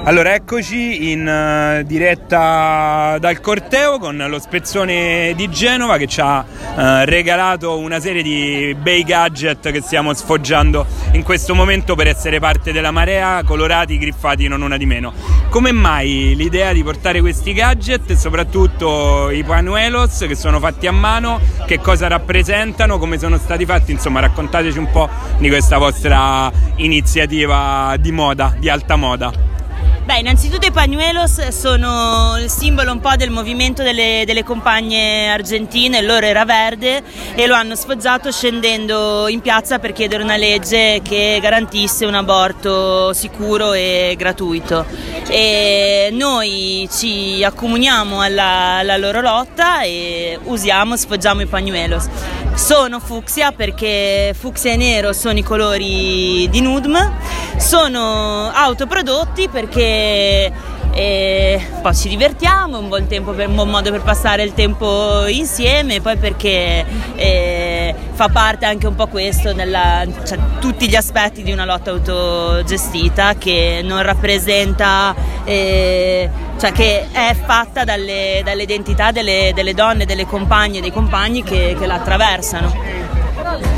Allora, eccoci in diretta dal corteo con lo Spezzone di Genova che ci ha regalato una serie di bei gadget che stiamo sfoggiando in questo momento per essere parte della marea, colorati, griffati, non una di meno. Come mai l'idea di portare questi gadget e soprattutto i pañuelos che sono fatti a mano, che cosa rappresentano, come sono stati fatti? Insomma, raccontateci un po' di questa vostra iniziativa di moda, di alta moda. Beh, innanzitutto i pañuelos sono il simbolo un po' del movimento delle compagne argentine, il loro era verde e lo hanno sfoggiato scendendo in piazza per chiedere una legge che garantisse un aborto sicuro e gratuito. E noi ci accomuniamo alla loro lotta e sfoggiamo i pañuelos. Sono fucsia perché fucsia e nero sono i colori di NUDM, sono autoprodotti perché poi ci divertiamo, è un buon modo per passare il tempo insieme, poi perché fa parte anche un po' questo cioè, tutti gli aspetti di una lotta autogestita che non rappresenta, cioè che è fatta dalle identità delle donne, delle compagne e dei compagni che la attraversano.